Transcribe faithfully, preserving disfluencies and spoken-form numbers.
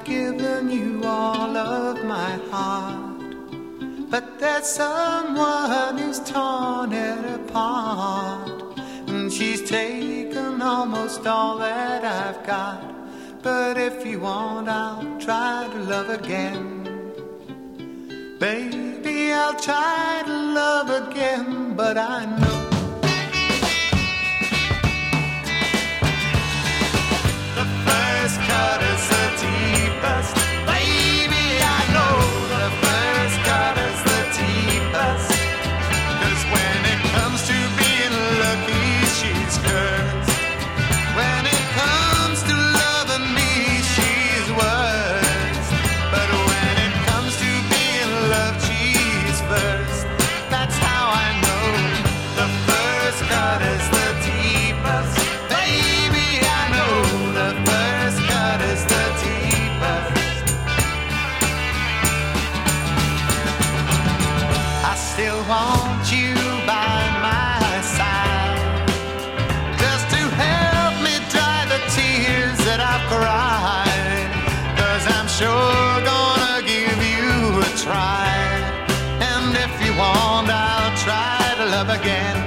given you all of my heart, but there's someone who's torn it apart, and she's taken almost all that I've got. But if you want, I'll try to love again. Baby, I'll try to love again, but I know the first cut is the deepest. Baby, I know the first cut is the deepest. 'Cause when it comes to being lucky, she's cursed. When it comes to loving me, she's worse. But when it comes to being loved, she's first. That's how I know the first cut is the deepest. Baby, I know the first cut is the deepest. I still want you by my side, just to help me dry the tears that I've cried. 'Cause I'm sure gonna give you a try, and if you want, I'll try to love again.